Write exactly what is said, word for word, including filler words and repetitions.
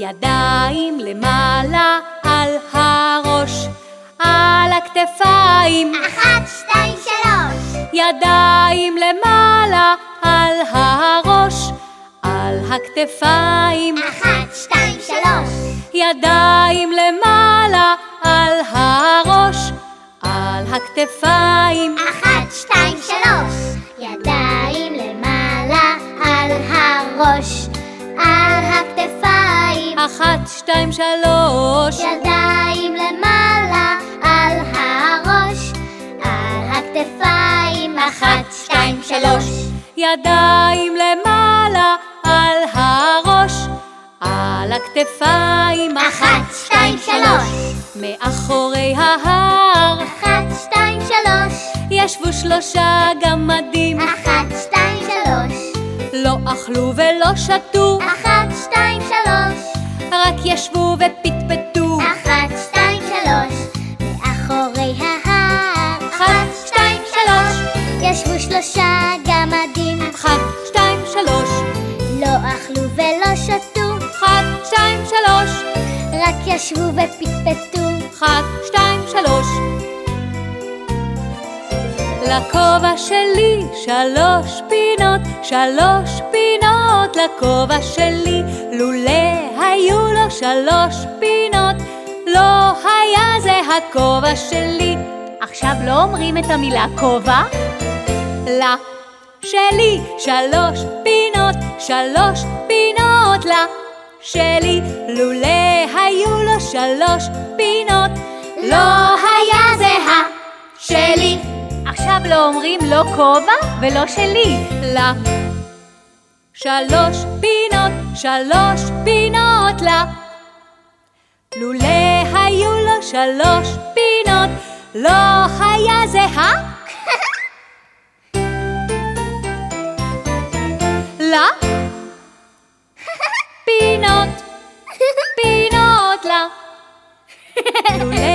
ידיים למעלה על הראש, על הכתפיים. אחת, שתיים, שלוש. ידיים למעלה על הראש, על הכתפיים. אחת, שתיים, שלוש. ידיים למעלה על הראש, על הכתפיים. אחת, שתיים, שלוש. ידיים למעלה על הראש, על הכתפיים. אחת, שתיים, שלוש. ידיים למעלה על הראש, על הכתפיים. אחת, שתיים, שלוש. ידיים למעלה על הראש, על הכתפיים. אחת, שתיים, שלוש. מאחורי ההר אחת, שתיים, שלוש. ישבו שלושה גמדים. אחת, שתיים, שלוש. לא אכלו ולא שתו, אחת, שתיים, שלוש. רק ישבו ופטפטו. אחת, שתיים, שלוש. מאחורי ההר. אחת, שתיים, שלוש. ישבו שלושה גמדים. אחת, שתיים, שלוש. לא אכלו ולא שתו, אחת, שתיים, שלוש. רק ישבו ופטפטו. אחת, שתיים, שלוש. לכובע שלי שלוש פינות, שלוש פינות לכובע שלי. לולא היו לו שלוש פינות, לא היה זה הכובע שלי. עכשיו לא אומרים את המילה כובע. לה שלי שלוש פינות, שלוש פינות לה שלי. לולא היו לו שלוש פינות, לא היה זה השלי. עכשיו לא אומרים לא כובע ולא שלי. לה שלוש פינות, שלוש פינות לה. לולא היו לו שלוש פינות, לא היה זה ה... לה פינות, פינות לה. לולא